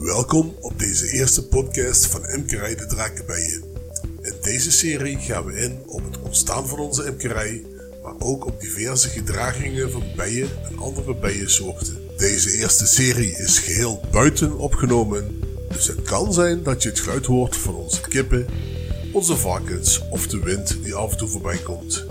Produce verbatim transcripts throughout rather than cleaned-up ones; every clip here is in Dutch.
Welkom op deze eerste podcast van Imkerij de Drakenbijen. In deze serie gaan we in op het ontstaan van onze imkerij, maar ook op diverse gedragingen van bijen en andere bijensoorten. Deze eerste serie is geheel buiten opgenomen, dus het kan zijn dat je het geluid hoort van onze kippen, onze varkens of de wind die af en toe voorbij komt.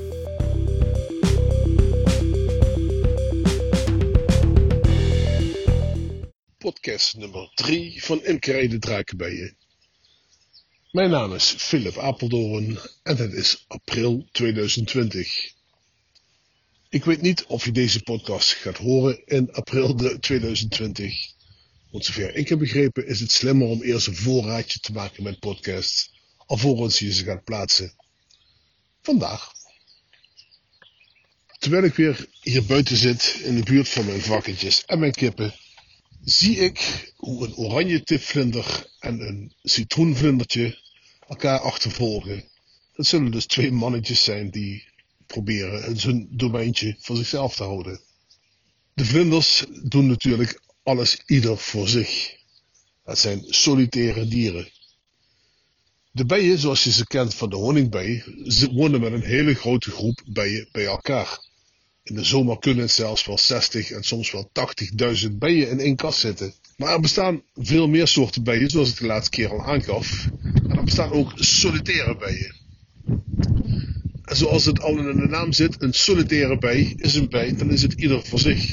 Podcast nummer drie van Imkerij de Drakenbijen. Mijn naam is Philip Apeldoorn en het is april tweeduizend twintig. Ik weet niet of je deze podcast gaat horen in april tweeduizend twintig. Want zover ik heb begrepen is het slimmer om eerst een voorraadje te maken met podcasts, alvorens je ze gaat plaatsen. Vandaag. Terwijl ik weer hier buiten zit in de buurt van mijn varkentjes en mijn kippen, zie ik hoe een oranje tipvlinder en een citroenvlindertje elkaar achtervolgen. Dat zullen dus twee mannetjes zijn die proberen hun domeintje voor zichzelf te houden. De vlinders doen natuurlijk alles ieder voor zich. Het zijn solitaire dieren. De bijen, zoals je ze kent van de honingbij, ze wonen met een hele grote groep bijen bij elkaar. In de zomer kunnen het zelfs wel zestig en soms wel tachtigduizend bijen in één kast zitten. Maar er bestaan veel meer soorten bijen, zoals ik de laatste keer al aangaf. En er bestaan ook solitaire bijen. En zoals het al in de naam zit, een solitaire bij is een bij, dan is het ieder voor zich.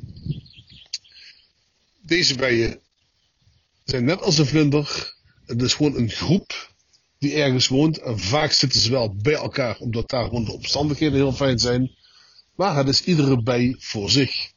Deze bijen zijn net als een vlinder. Het is gewoon een groep die ergens woont. En vaak zitten ze wel bij elkaar, omdat daar gewoon de omstandigheden heel fijn zijn. Maar het is iedere bij voor zich.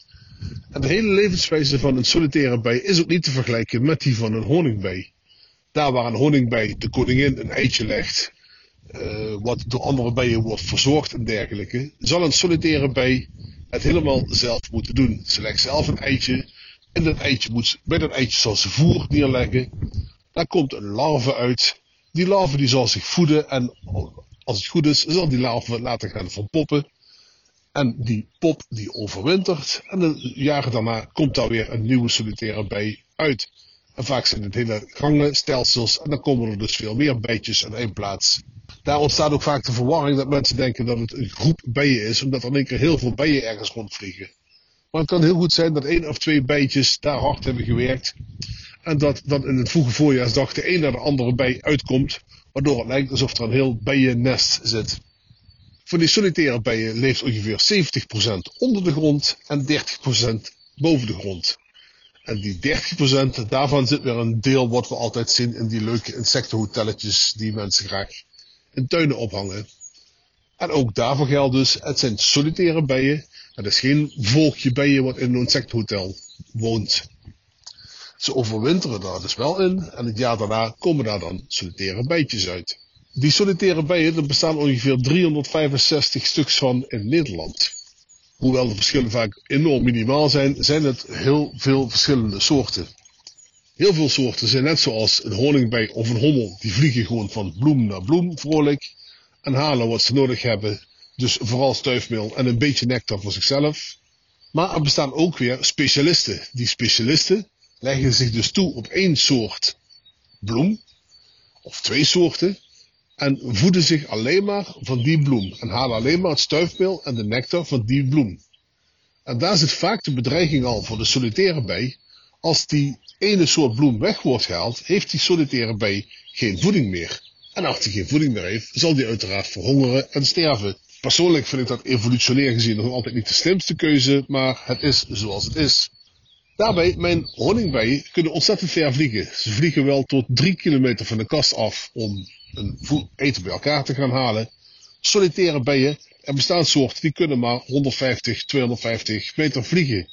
En de hele levenswijze van een solitaire bij is ook niet te vergelijken met die van een honingbij. Daar waar een honingbij de koningin een eitje legt, uh, wat door andere bijen wordt verzorgd en dergelijke, zal een solitaire bij het helemaal zelf moeten doen. Ze legt zelf een eitje, en dat eitje moet, bij dat eitje zal ze voer neerleggen. Daar komt een larve uit. Die larve die zal zich voeden en als het goed is, zal die larve later gaan verpoppen. En die pop die overwintert en de jaren daarna komt daar weer een nieuwe solitaire bij uit. En vaak zijn het hele gangenstelsels en dan komen er dus veel meer bijtjes aan één plaats. Daar ontstaat ook vaak de verwarring dat mensen denken dat het een groep bijen is, omdat er in één keer heel veel bijen ergens rondvliegen. Maar het kan heel goed zijn dat één of twee bijtjes daar hard hebben gewerkt en dat dan in het vroege voorjaarsdag de een naar de andere bij uitkomt, waardoor het lijkt alsof er een heel bijennest zit. Van die solitaire bijen leeft ongeveer zeventig procent onder de grond en dertig procent boven de grond. En die dertig procent, daarvan zit weer een deel wat we altijd zien in die leuke insectenhotelletjes die mensen graag in tuinen ophangen. En ook daarvoor geldt dus, het zijn solitaire bijen. Het is geen volkje bijen wat in een insectenhotel woont. Ze overwinteren daar dus wel in en het jaar daarna komen daar dan solitaire bijtjes uit. Die solitaire bijen, er bestaan ongeveer driehonderdvijfenzestig stuks van in Nederland. Hoewel de verschillen vaak enorm minimaal zijn, zijn het heel veel verschillende soorten. Heel veel soorten zijn net zoals een honingbij of een hommel, die vliegen gewoon van bloem naar bloem vrolijk en halen wat ze nodig hebben. Dus vooral stuifmeel en een beetje nectar voor zichzelf. Maar er bestaan ook weer specialisten. Die specialisten leggen zich dus toe op één soort bloem, of twee soorten, en voeden zich alleen maar van die bloem en halen alleen maar het stuifmeel en de nectar van die bloem. En daar zit vaak de bedreiging al voor de solitaire bij. Als die ene soort bloem weg wordt gehaald, heeft die solitaire bij geen voeding meer. En als hij geen voeding meer heeft, zal die uiteraard verhongeren en sterven. Persoonlijk vind ik dat evolutionair gezien nog altijd niet de slimste keuze, maar het is zoals het is. Daarbij, mijn honingbijen kunnen ontzettend ver vliegen. Ze vliegen wel tot drie kilometer van de kast af om een eten bij elkaar te gaan halen. Solitaire bijen, er bestaan soorten die kunnen maar honderdvijftig, tweehonderdvijftig meter vliegen.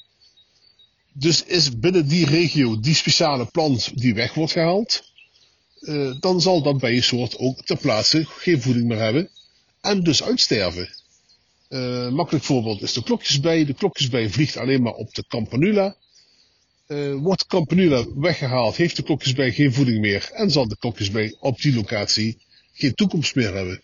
Dus is binnen die regio die speciale plant die weg wordt gehaald, uh, dan zal dat bijensoort ook ter plaatse geen voeding meer hebben en dus uitsterven. Uh, makkelijk voorbeeld is de klokjesbij. De klokjesbij vliegt alleen maar op de campanula. Uh, wordt de campanula weggehaald, heeft de klokjesbij geen voeding meer en zal de klokjesbij op die locatie geen toekomst meer hebben.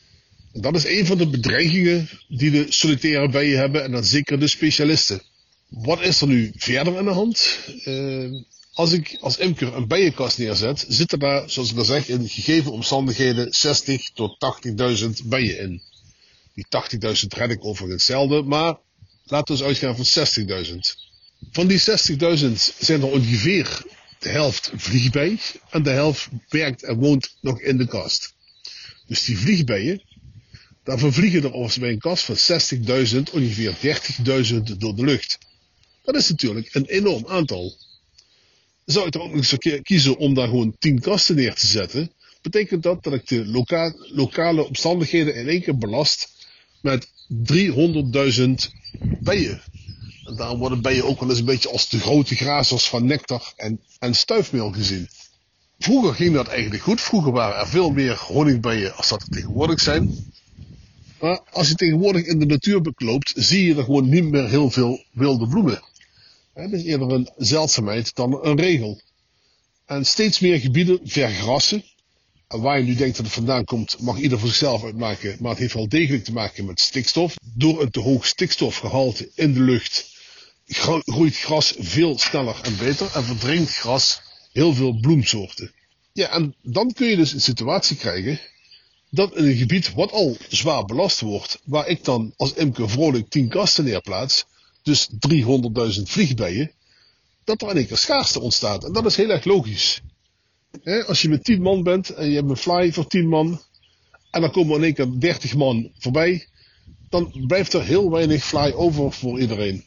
En dat is een van de bedreigingen die de solitaire bijen hebben en dan zeker de specialisten. Wat is er nu verder aan de hand? Uh, als ik als imker een bijenkast neerzet, zitten daar, zoals ik al zeg, in gegeven omstandigheden zestig tot tachtigduizend bijen in. Die tachtigduizend red ik overigens zelden, maar laten we eens uitgaan van zestigduizend. Van die zestigduizend zijn er ongeveer de helft vliegbij en de helft werkt en woont nog in de kast. Dus die vliegbijen, daarvan vliegen er als bij een kast van zestigduizend ongeveer dertigduizend door de lucht. Dat is natuurlijk een enorm aantal. Zou ik er ook nog eens een keer kiezen om daar gewoon tien kasten neer te zetten, betekent dat dat ik de loka- lokale omstandigheden in één keer belast met driehonderdduizend bijen. En daarom worden bijen ook wel eens een beetje als de grote grazers van nectar en, en stuifmeel gezien. Vroeger ging dat eigenlijk goed. Vroeger waren er veel meer honingbijen als dat er tegenwoordig zijn. Maar als je tegenwoordig in de natuur bekoopt, zie je er gewoon niet meer heel veel wilde bloemen. Het is eerder een zeldzaamheid dan een regel. En steeds meer gebieden vergrassen. En waar je nu denkt dat het vandaan komt, mag ieder voor zichzelf uitmaken. Maar het heeft wel degelijk te maken met stikstof. Door een te hoog stikstofgehalte in de lucht groeit gras veel sneller en beter. En verdringt gras heel veel bloemsoorten. Ja, en dan kun je dus een situatie krijgen dat in een gebied wat al zwaar belast wordt, waar ik dan als imker vrolijk tien kasten neerplaats, dus driehonderdduizend vliegbijen, dat er in één keer schaarste ontstaat. En dat is heel erg logisch. He, als je met tien man bent en je hebt een fly voor tien man, en dan komen in één keer dertig man voorbij, dan blijft er heel weinig fly over voor iedereen.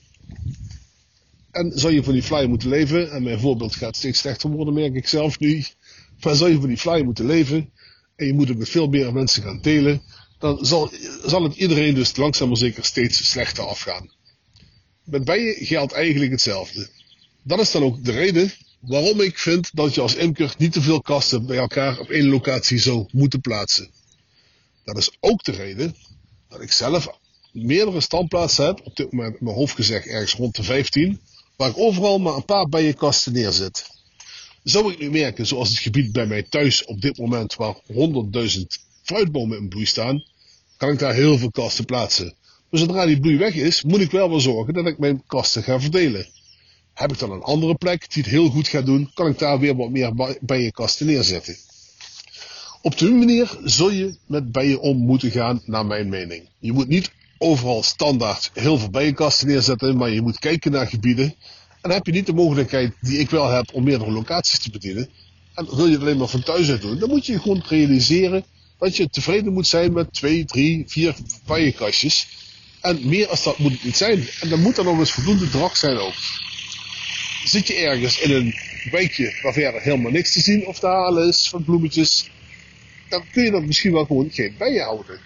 En zou je van die fly moeten leven, en mijn voorbeeld gaat steeds slechter worden, merk ik zelf nu, maar zou je van die fly moeten leven, en je moet het met veel meer mensen gaan delen, dan zal, zal het iedereen dus langzaam maar zeker steeds slechter afgaan. Met bijen geldt eigenlijk hetzelfde. Dat is dan ook de reden waarom ik vind dat je als imker niet te veel kasten bij elkaar op één locatie zou moeten plaatsen. Dat is ook de reden dat ik zelf meerdere standplaatsen heb, op dit moment in mijn hoofd gezegd ergens rond de vijftien, waar ik overal maar een paar bijenkasten neerzet. Zou ik nu merken, zoals het gebied bij mij thuis op dit moment, waar honderdduizend fruitbomen in bloei staan, kan ik daar heel veel kasten plaatsen. Maar zodra die bloei weg is, moet ik wel wel zorgen dat ik mijn kasten ga verdelen. Heb ik dan een andere plek die het heel goed gaat doen, kan ik daar weer wat meer bijenkasten neerzetten. Op die manier zul je met bijen om moeten gaan, naar mijn mening. Je moet niet overal standaard heel veel bijenkasten neerzetten, maar je moet kijken naar gebieden. En dan heb je niet de mogelijkheid die ik wel heb om meerdere locaties te bedienen. En wil je het alleen maar van thuis uit doen, dan moet je gewoon realiseren dat je tevreden moet zijn met twee, drie, vier bijenkastjes. En meer als dat moet het niet zijn. En dan moet er nog eens voldoende drag zijn ook. Zit je ergens in een wijkje waar verder helemaal niks te zien of te halen is van bloemetjes, dan kun je er misschien wel gewoon geen bijen houden.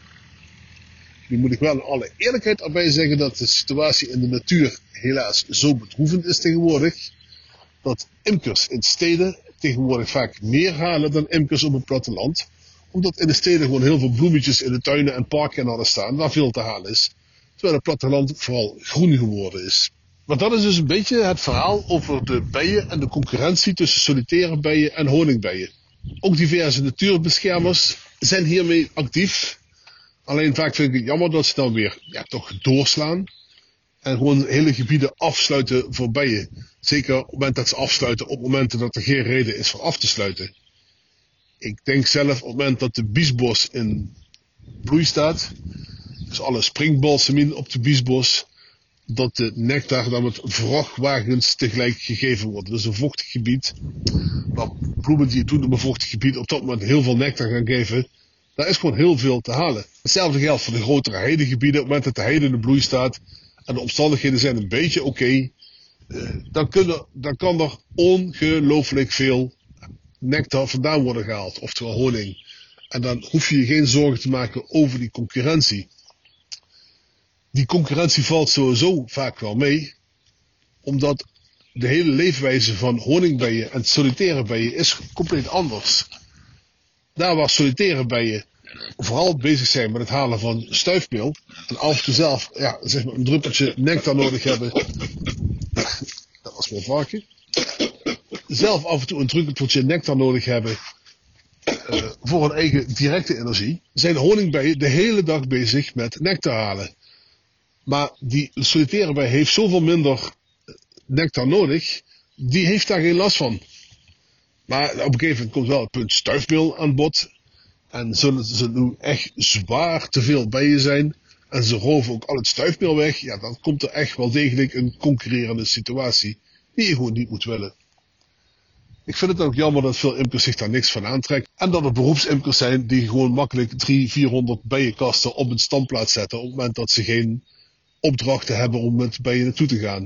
Nu moet ik wel in alle eerlijkheid erbij zeggen dat de situatie in de natuur helaas zo bedroevend is tegenwoordig, dat imkers in steden tegenwoordig vaak meer halen dan imkers op het platteland. Omdat in de steden gewoon heel veel bloemetjes in de tuinen en parken en alles staan, waar veel te halen is. Terwijl het platteland vooral groen geworden is. Maar dat is dus een beetje het verhaal over de bijen en de concurrentie tussen solitaire bijen en honingbijen. Ook diverse natuurbeschermers zijn hiermee actief. Alleen vaak vind ik het jammer dat ze dan weer ja, toch doorslaan. En gewoon hele gebieden afsluiten voor bijen. Zeker op het moment dat ze afsluiten, op momenten dat er geen reden is voor af te sluiten. Ik denk zelf op het moment dat de biesbos in bloei staat, dus alle springbalsemien op de biesbos, dat de nectar dan met vrachtwagens tegelijk gegeven wordt. Dus een vochtig gebied, waar bloemen die het doen op een vochtig gebied op dat moment heel veel nectar gaan geven, daar is gewoon heel veel te halen. Hetzelfde geldt voor de grotere heidegebieden. Op het moment dat de heide in de bloei staat en de omstandigheden zijn een beetje oké, okay, uh, dan, kunnen, dan kan er ongelooflijk veel nectar vandaan worden gehaald, oftewel honing. En dan hoef je je geen zorgen te maken over die concurrentie. Die concurrentie valt sowieso vaak wel mee, omdat de hele leefwijze van honingbijen en solitaire bijen is compleet anders. Daar waar solitaire bijen vooral bezig zijn met het halen van stuifmeel en af en toe zelf ja, zeg maar een druppeltje nectar nodig hebben. Dat was mijn varken. Zelf af en toe een druppeltje nectar nodig hebben uh, voor hun eigen directe energie, zijn honingbijen de hele dag bezig met nectar halen. Maar die solitaire bij heeft zoveel minder nectar nodig, die heeft daar geen last van. Maar op een gegeven moment komt wel het punt stuifmeel aan bod. En zullen ze nu echt zwaar te veel bijen zijn, en ze roven ook al het stuifmeel weg, ja, dan komt er echt wel degelijk een concurrerende situatie die je gewoon niet moet willen. Ik vind het ook jammer dat veel imkers zich daar niks van aantrekken. En dat er beroepsimkers zijn die gewoon makkelijk driehonderd, vierhonderd bijenkasten op een standplaats zetten op het moment dat ze geen opdrachten hebben om met bijen naartoe te gaan.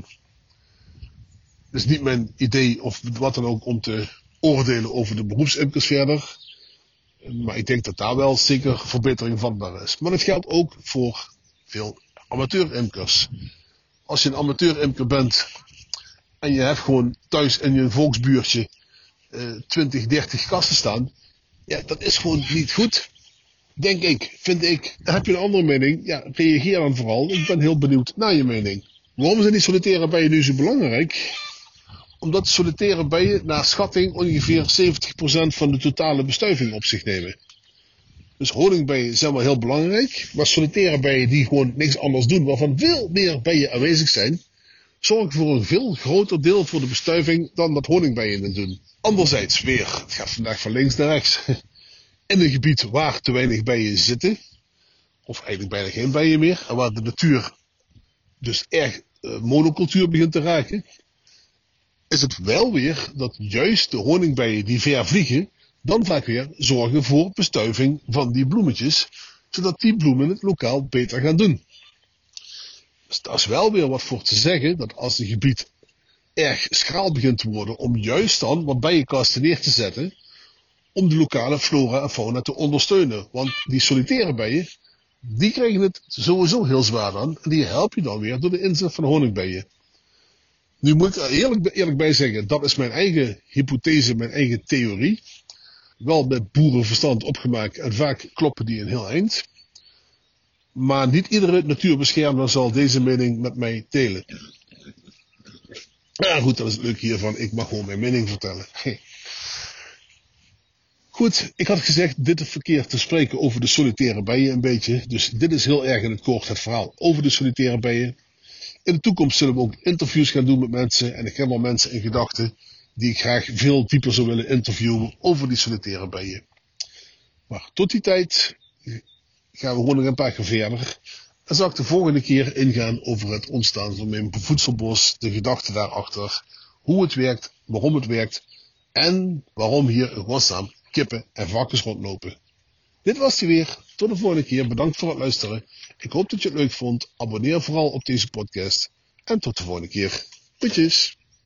Het is niet mijn idee of wat dan ook om te oordelen over de beroepsimkers verder. Maar ik denk dat daar wel zeker verbetering vatbaar is. Maar dat geldt ook voor veel amateurimkers. Als je een amateurimker bent en je hebt gewoon thuis in je volksbuurtje uh, twintig, dertig kasten staan. Ja, dat is gewoon niet goed. Denk ik, vind ik. Heb je een andere mening? Ja, reageer dan vooral. Ik ben heel benieuwd naar je mening. Waarom zijn die solitaire bijen nu zo belangrijk? Omdat solitaire bijen naar schatting ongeveer zeventig procent van de totale bestuiving op zich nemen. Dus honingbijen zijn wel heel belangrijk. Maar solitaire bijen die gewoon niks anders doen, waarvan veel meer bijen aanwezig zijn, zorgen voor een veel groter deel voor de bestuiving dan dat honingbijen het doen. Anderzijds weer, het gaat vandaag van links naar rechts. In een gebied waar te weinig bijen zitten, of eigenlijk bijna geen bijen meer, en waar de natuur dus erg uh, monocultuur begint te raken, is het wel weer dat juist de honingbijen die ver vliegen, dan vaak weer zorgen voor bestuiving van die bloemetjes, zodat die bloemen het lokaal beter gaan doen. Dus daar is wel weer wat voor te zeggen, dat als een gebied erg schraal begint te worden, om juist dan wat bijenkasten neer te zetten, om de lokale flora en fauna te ondersteunen. Want die solitaire bijen, die krijgen het sowieso heel zwaar aan, en die help je dan weer door de inzet van honingbijen. Nu moet ik er eerlijk, eerlijk bij zeggen, dat is mijn eigen hypothese, mijn eigen theorie. Wel met boerenverstand opgemaakt en vaak kloppen die een heel eind. Maar niet iedere natuurbeschermer zal deze mening met mij delen. Ja goed, dat is het leuke hiervan. Ik mag gewoon mijn mening vertellen. Goed, ik had gezegd dit verkeer te spreken over de solitaire bijen een beetje. Dus dit is heel erg in het kort het verhaal over de solitaire bijen. In de toekomst zullen we ook interviews gaan doen met mensen. En ik heb al mensen in gedachten die ik graag veel dieper zou willen interviewen over die solitaire bijen. Maar tot die tijd gaan we gewoon nog een paar keer verder. En zal ik de volgende keer ingaan over het ontstaan van mijn voedselbos, de gedachten daarachter, hoe het werkt, waarom het werkt en waarom hier in godsnaam kippen en varkens rondlopen. Dit was die weer. Tot de volgende keer. Bedankt voor het luisteren. Ik hoop dat je het leuk vond. Abonneer vooral op deze podcast. En tot de volgende keer. Groetjes.